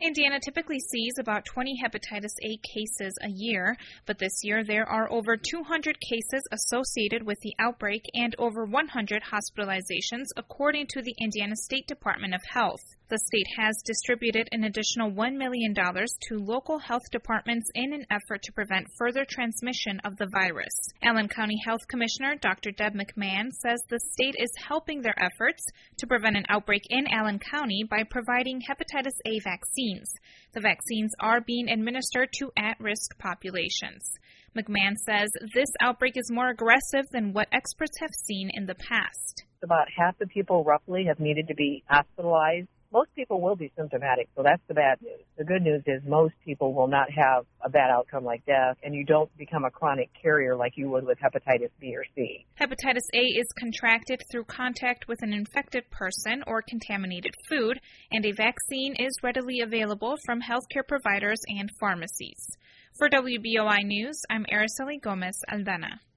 Indiana typically sees about 20 hepatitis A cases a year, but this year there are over 200 cases associated with the outbreak and over 100 hospitalizations, according to the Indiana State Department of Health. The state has distributed an additional $1 million to local health departments in an effort to prevent further transmission of the virus. Allen County Health Commissioner Dr. Deb McMahon says the state is helping their efforts to prevent an outbreak in Allen County by providing hepatitis A vaccines. The vaccines are being administered to at-risk populations. McMahon says this outbreak is more aggressive than what experts have seen in the past. About half the people roughly have needed to be hospitalized. Most people will be symptomatic, so that's the bad news. The good news is most people will not have a bad outcome like death, and you don't become a chronic carrier like you would with hepatitis B or C. Hepatitis A is contracted through contact with an infected person or contaminated food, and a vaccine is readily available from healthcare providers and pharmacies. For WBOI News, I'm Araceli Gomez Aldana.